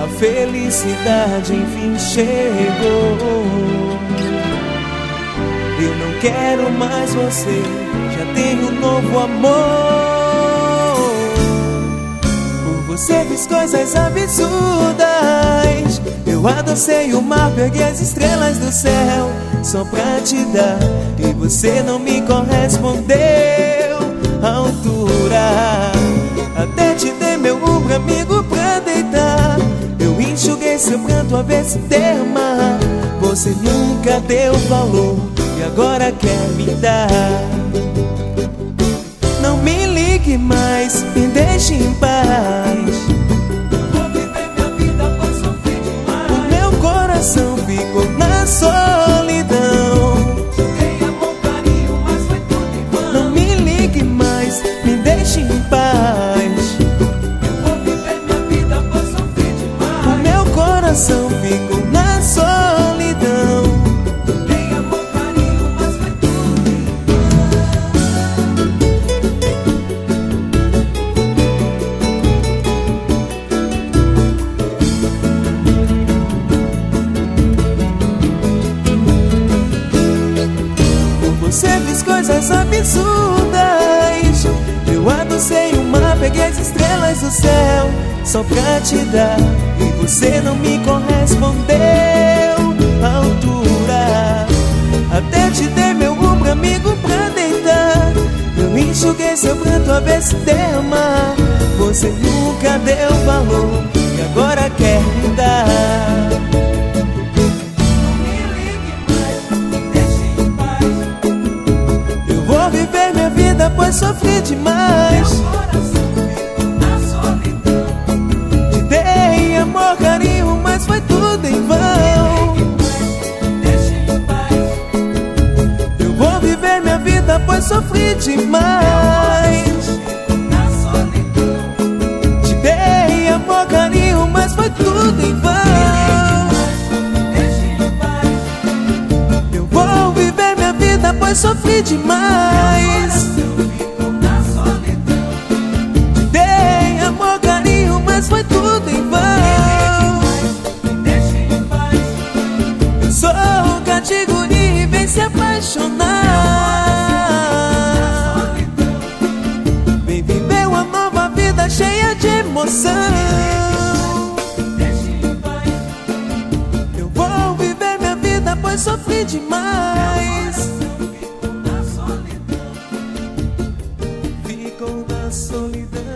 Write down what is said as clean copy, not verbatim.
a felicidade enfim chegou. Eu não quero mais você, já tenho um novo amor. Por você fiz coisas absurdas. Eu adocei o mar, peguei as estrelas do céu só pra te dar, e você não me correspondeu à altura. Até te dei meu ombro amigo pra deitar. Eu enxuguei seu pranto a ver se derramar. Você nunca deu valor e agora quer me dar. Não me ligue mais, me deixe em paz. Vou viver minha vida, pois sofri demais. O meu coração ficou na solidão. Te dei amor, carinho, mas foi tudo em vão. Não me ligue mais, me deixe em paz. Vou viver minha vida, pois sofri demais. O meu coração ficou na solidão. Te dei amor, carinho, mas foi tudo em Por você fiz coisas absurdas. Eu adocei o mar, peguei as estrelas do céu só pra te dar, e você não me correspondeu à altura. Até te dei meu ombro amigo pra deitar. Eu enxuguei seu pranto a ver se derramar. Você nunca deu valor e agora quer me dar. Não me ligue mais, me deixe em paz. Eu vou viver minha vida, pois sofri Meu demais. coração ficou na solidão. Te dei amor, carinho, mas foi tudo em vão. Me deixe em paz. Eu vou viver minha vida, pois sofri demais. Ficou na solidão. Te dei amor, carinho, mas foi tudo em vão. Me deixe em paz. Eu vou viver minha vida, pois sofri demais. Ficou na solidão. Te dei amor, carinho, mas foi tudo em vão. Me deixe em paz. Eu sou categoria e vem se apaixonar. Vem viver uma nova vida cheia de emoção. Deixe em paz. Eu vou viver minha vida, pois sofri demais. Ficou na solidão. Ficou na solidão.